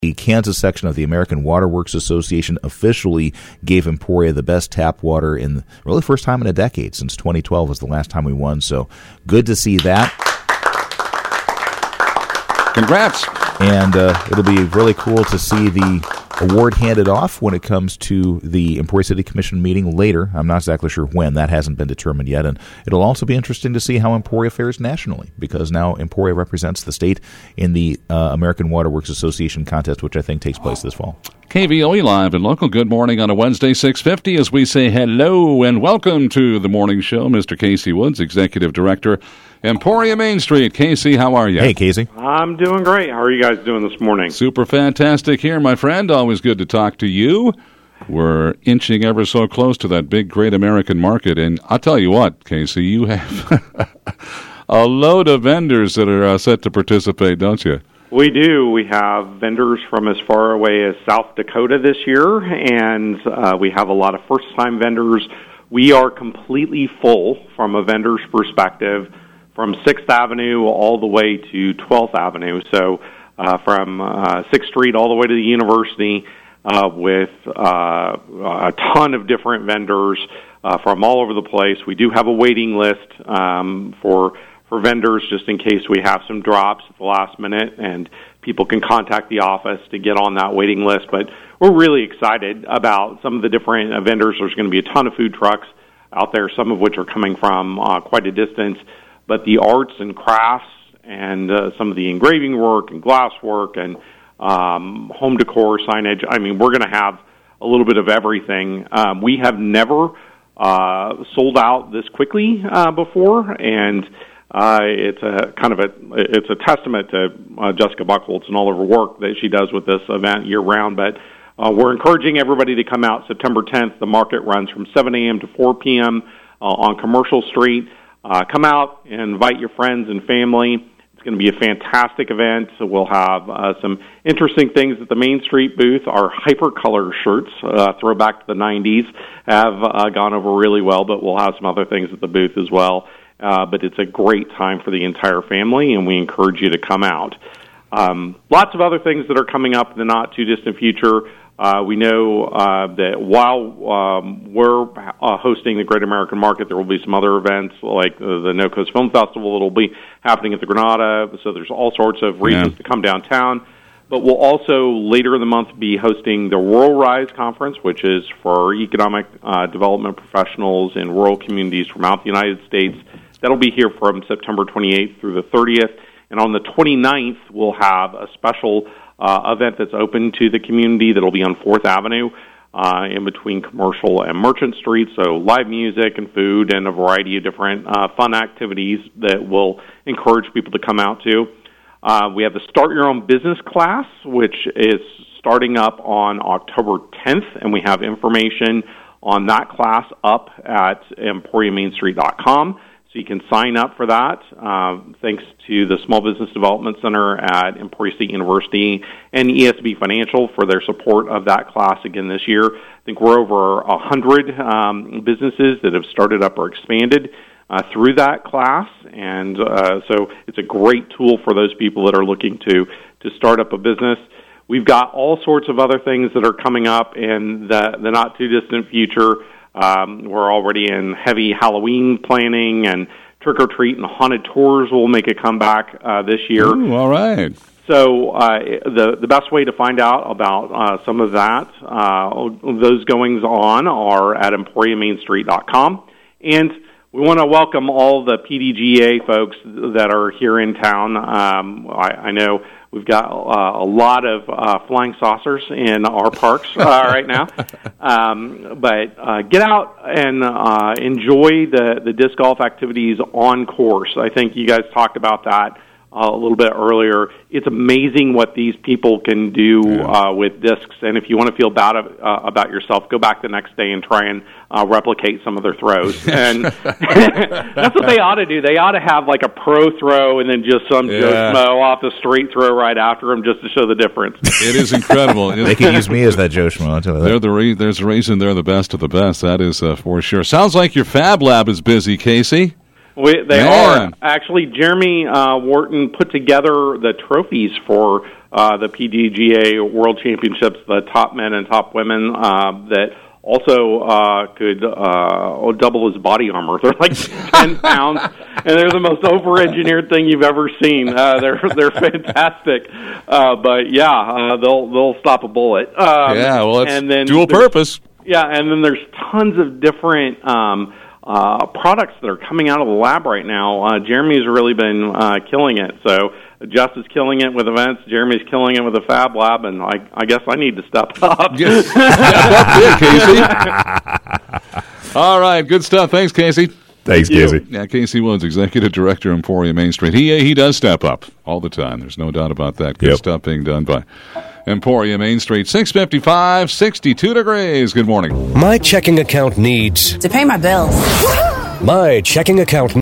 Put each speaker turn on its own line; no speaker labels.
The Kansas section of the American Water Works Association officially gave Emporia the best tap water in really the first time in a decade. Since 2012 was the last time we won, so good to see that.
Congrats.
And it'll be really cool to see the award handed off when it comes to the Emporia City Commission meeting later. I'm not exactly sure when. That hasn't been determined yet. And it'll also be interesting to see how Emporia fares nationally, because now Emporia represents the state in the American Water Works Association contest, which I think takes place this fall.
KVOE Live and Local, good morning on a Wednesday, 6:50, as we say hello and welcome to the morning show. Mr. Casey Woods, Executive Director, Emporia Main Street. Casey, how are you?
Hey, Casey.
I'm doing great. How are you guys doing this morning?
Super fantastic here, my friend. Always good to talk to you. We're inching ever so close to that big, great American market. And I'll tell you what, Casey, you have a load of vendors that are set to participate, don't you?
We do. We have vendors from as far away as South Dakota this year, and we have a lot of first-time vendors. We are completely full from a vendor's perspective, from 6th Avenue all the way to 12th Avenue. So from 6th Street all the way to the university with a ton of different vendors from all over the place. We do have a waiting list for vendors just in case we have some drops at the last minute, and people can contact the office to get on that waiting list. But we're really excited about some of the different vendors. There's going to be a ton of food trucks out there, some of which are coming from quite a distance. But the arts and crafts and some of the engraving work and glass work and home decor, signage, I mean, we're going to have a little bit of everything. We have never sold out this quickly before, and it's a testament to Jessica Buchholz and all of her work that she does with this event year round. But we're encouraging everybody to come out September 10th. The market runs from 7 a.m. to 4 p.m. On Commercial Street. Come out and invite your friends and family. It's going to be a fantastic event. So we'll have some interesting things at the Main Street booth. Our Hypercolor shirts, throwback to the 90s, have gone over really well, but we'll have some other things at the booth as well. But it's a great time for the entire family, and we encourage you to come out. Lots of other things that are coming up in the not-too-distant future. We know that while we're hosting the Great American Market, there will be some other events like the No Coast Film Festival that will be happening at the Granada. So there's all sorts of reasons to come downtown. But we'll also, later in the month, be hosting the Rural Rise Conference, which is for economic development professionals in rural communities throughout the United States. That'll be here from September 28th through the 30th. And on the 29th, we'll have a special event that's open to the community that'll be on 4th Avenue in between Commercial and Merchant Street. So live music and food and a variety of different fun activities that will encourage people to come out to. We have the Start Your Own Business class, which is starting up on October 10th, and we have information on that class up at EmporiaMainStreet.com. So you can sign up for that, thanks to the Small Business Development Center at Emporia State University and ESB Financial for their support of that class again this year. I think we're over 100 businesses that have started up or expanded through that class, and so it's a great tool for those people that are looking to start up a business. We've got all sorts of other things that are coming up in the not-too-distant future. We're already in heavy Halloween planning, and trick-or-treat and haunted tours will make a comeback this year.
Ooh, all right.
So the best way to find out about some of that, those goings-on, are at EmporiaMainStreet.com. And we want to welcome all the PDGA folks that are here in town. I know we've got a lot of flying saucers in our parks right now. But get out and enjoy the disc golf activities on course. I think you guys talked about that a little bit earlier. It's amazing what these people can do with discs, and if you want to feel bad about yourself, go back the next day and try and replicate some of their throws. And that's what they ought to do. They ought to have like a pro throw and then just some Joe Schmo off the street throw right after them just to show the difference.
It is incredible.
They can use me as that Joe Schmo. I'll tell you that.
There's a reason they're the best of the best. That is for sure. Sounds like your Fab Lab is busy, Casey.
They are. Actually, Jeremy Wharton put together the trophies for the PDGA World Championships, the top men and top women that also could double his body armor. They're like 10 pounds, and they're the most over-engineered thing you've ever seen. They're fantastic, but they'll stop a bullet.
It's dual purpose.
Yeah, and then there's tons of different products that are coming out of the lab right now. Jeremy's really been killing it. So Jeff is killing it with events. Jeremy's killing it with the Fab Lab, and I guess I need to step up.
Casey. All right, good stuff. Thanks, Casey.
Thanks, Casey.
Yeah, Casey Woods, Executive Director, Emporia Main Street. He does step up all the time. There's no doubt about that. Good stuff being done by Emporia Main Street. 6:55, 62 degrees. Good morning.
My checking account needs
to pay my bills.
My checking account